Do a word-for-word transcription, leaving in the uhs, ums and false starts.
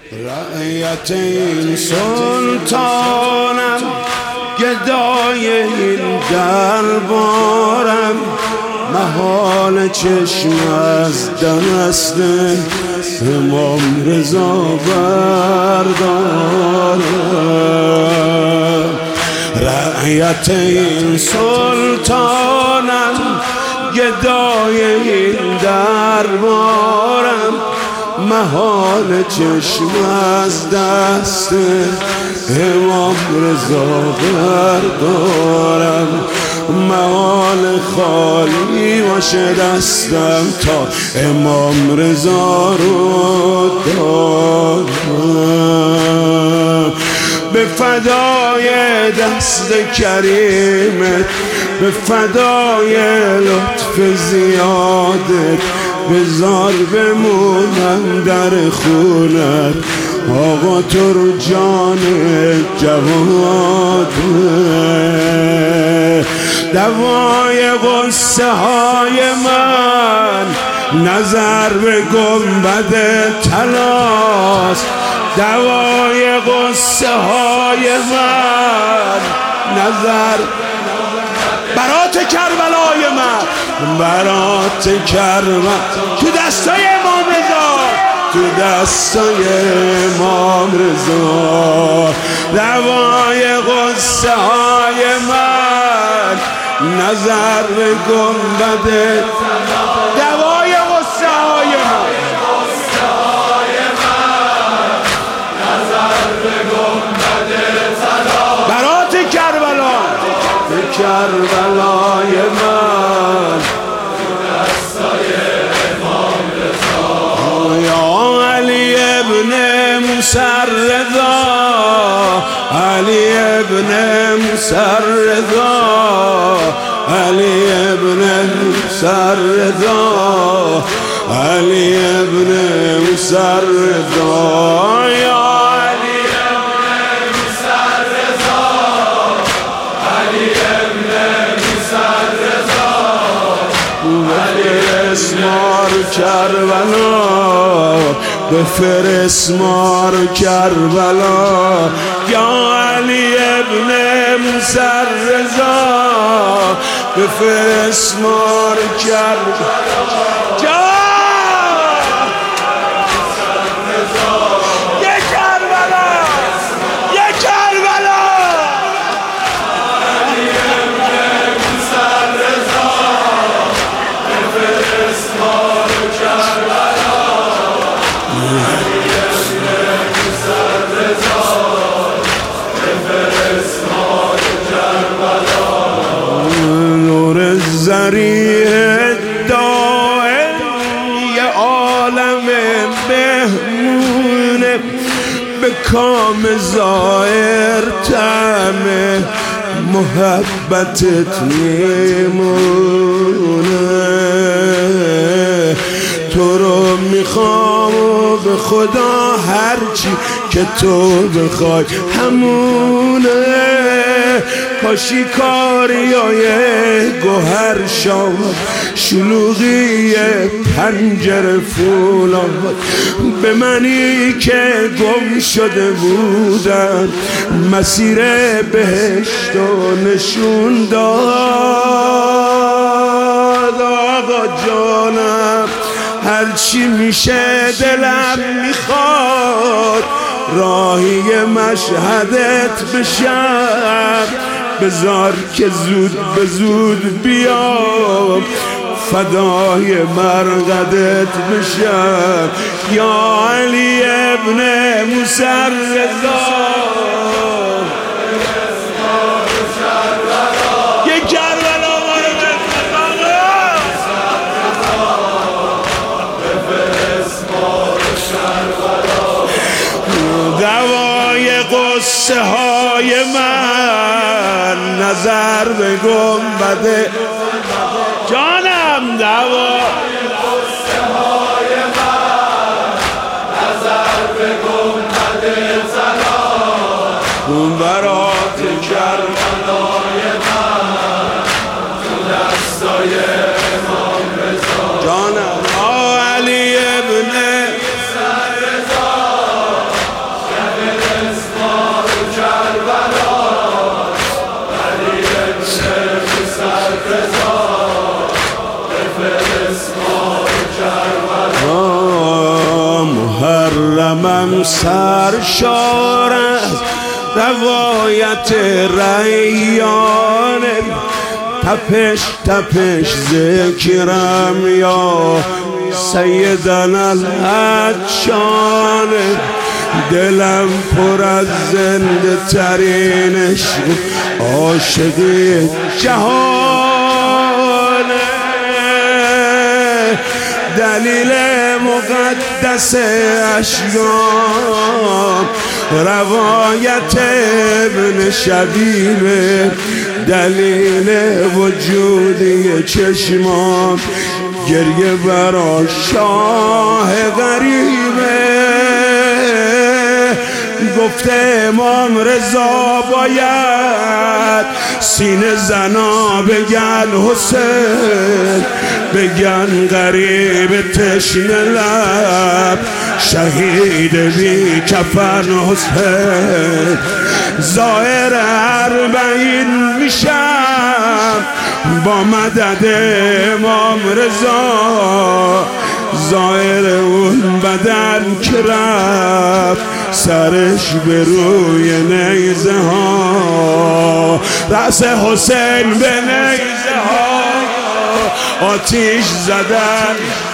رعیت این سلطانم، گدای این دربارم، محال چشم از دست امام رضا بردارم. رعیت این سلطانم، گدای این دربارم، محال چشم از دست امام رضا بردارم. محال خالی باشه دستم تا امام رضا رو دارم. به فدای دست کریمت، به فدای لطف زیادت، بذار بمونم در خونت آقا تو رو جان جواد. دوای غصه های من نظر به گنبد طلاست. دوای غصه های من نظر برات کربلای من، برات کربلا تو دستای امام رضا، تو دستای امام رضا. دوای غصه های من نظر به گنبد، دوای غصه های من نظر به گنبد طلا، برات کربلا، به کربلای من دستای امام رضا. یا علی ابن موسی رضا، علی ابن موسی رضا، علی ابن موسی رضا، علی ابن موسی رضا. یا علی ابن موسی رضا، علی ابن موسی رضا، بفرست مار کربلا، بفرست مار کربلا. یا علی ابن موسی رضا، بفرست مار کربلا. یه کربلا، یه کربلا. علی ابن موسی رضا، بفرست مار کربلا. علی ابن موسی رضا، بفرست مار کربلا. نور ذریع دائم یه عالم بهمونه، به کام ظاهر طعم محبتت میمونه. تو رو میخوام و به خدا هرچی که تو بخوای همونه. کاشی کاریای گوهر شاد، شلوغی پنجره فولاد، به منی که گم شده بودم مسیر بهشت و نشون داد. آقا جانم هرچی میشه دلم میخواد راهی مشهدت بشم. بذار که زود به زود بیام فدای مرقدت بشم. یا علی ابن موسی رضا، یه کربلا دوای غصه های من نظر به گنبد جانم. دوای غصه های من نظر به گنبد طلا، برات کربلای من تو دستای امام رضا. جانم علی ابن محرمم سرشار از روایت ریان، تپش تپش ذکرم یا سیدنا العطشان، دلم پر از زنده ترینش عاشقی جهانه، دلیل مقدس اشکام روایت ابن شبیب، دلیل وجودی چشمام گریه برا شاه غریبه. گفته امام رضا باید سینه زنا بگن حسین، بگن غریب تشنه لب شهید بی کفن حسین. ظاهر اربعین میشم با مدد امام رضا، ظاهر اون بدن که رفت سرش به روی نیزه ها، رأس حسین به نیزه ها آتیش زدن